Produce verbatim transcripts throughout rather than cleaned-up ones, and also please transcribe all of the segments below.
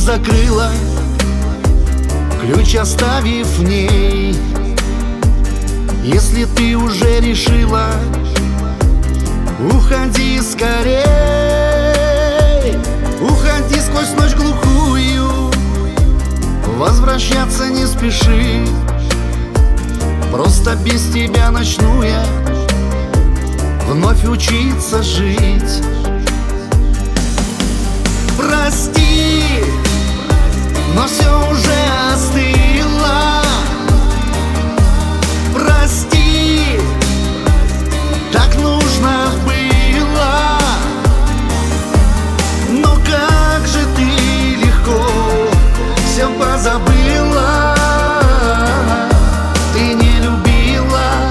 закрыла, ключ оставив в ней. Если ты уже решила, уходи скорей. Уходи сквозь ночь глухую, возвращаться не спеши. Просто без тебя начну я вновь учиться жить. Прости, но все уже остыло. Прости, так нужно было. Но как же ты легко все позабыла. Ты не любила,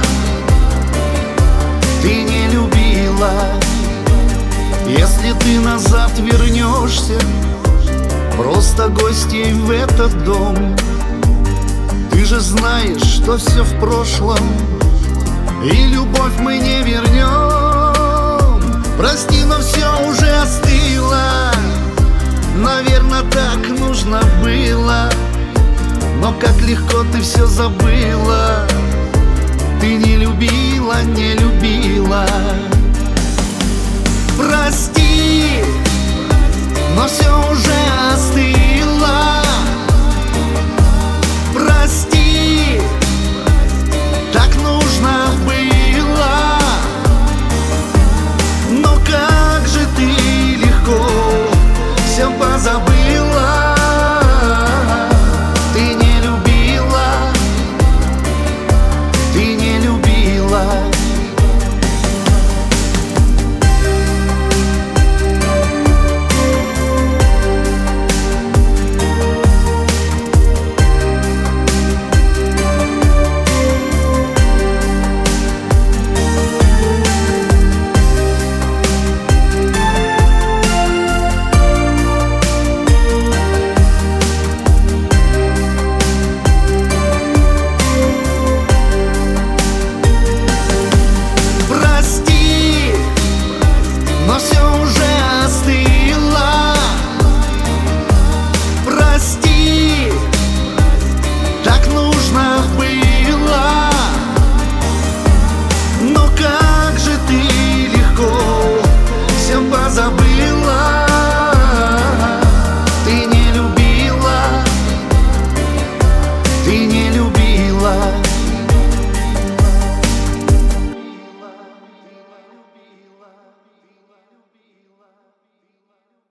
ты не любила. Если ты назад вернешься, просто гостьей в этот дом, ты же знаешь, что все в прошлом, и любовь мы не вернем. Прости, но все уже остыло. Наверное, так нужно было. Но как легко ты все забыла. Ты не любила.